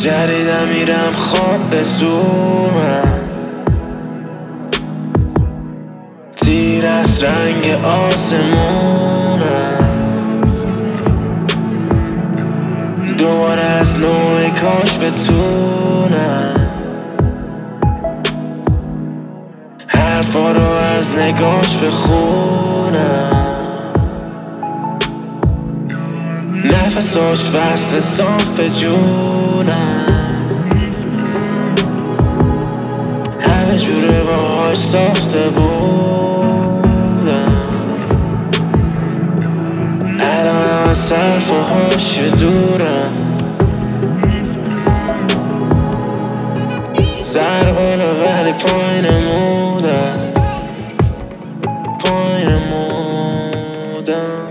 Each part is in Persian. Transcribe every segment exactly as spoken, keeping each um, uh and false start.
جریدم میرم خواب به زور من، تیر از رنگ آسمونم، دوباره از نوع کاش بتونم حرفا رو از نگاش بخونم، نفساش وصل صاف به جونم، همه جوره باهاش ساخته بودم، الانم از طرفهاش دورم، سر بالا ولی پایین مودم، پایین مودم.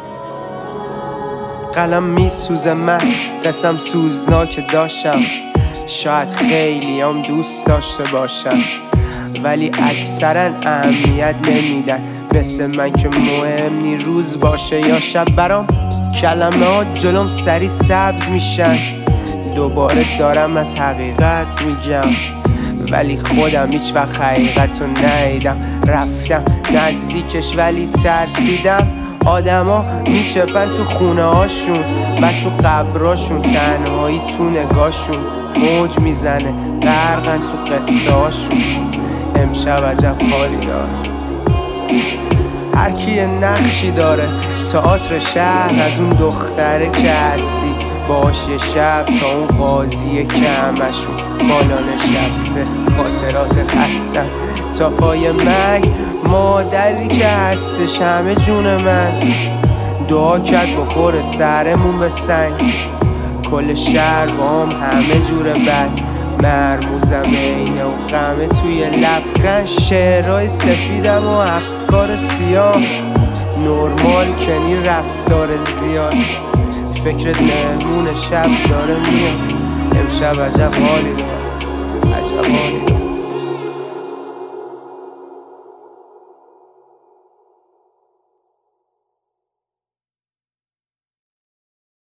قلم میسوزه من قسم سوزناک داشتم، شاید خیلی هم دوست داشته باشم ولی اکثرا اهمیت نمیدن، مثل من که مهم نی روز باشه یا شب. برام کلمه ها جلوم سری سبز میشن، دوباره دارم از حقیقت میگم ولی خودم هیچ وقت حقیقت رو ندیدم. رفتم نزدیکش ولی ترسیدم، آدما میچپن تو خونه هاشون و تو قبراشون، تنهایی تو نگاشون موج میزنه، غرقن تو قصه هاشون. امشب عجب حالی داره، هر کی یه نقشی داره، تئاتر شهر از اون دختره که هستی باش یه شب تا اون قاضی که همشون بالا نشسته، خاطرات هستن تا پای مرگ، مادری که هستش همه جون من، دعا کرد بخوره سرمون به سنگ، کل شهر با هم همه جور بد، مرموزم اینه و غمه توی لبخند، شعرهای سفیدم و افکار سیاه، نرمال کنی رفتار زیاد، فکرت مهمون شب داره میاد. امشب عجب حالی داره، عجب حالی داره.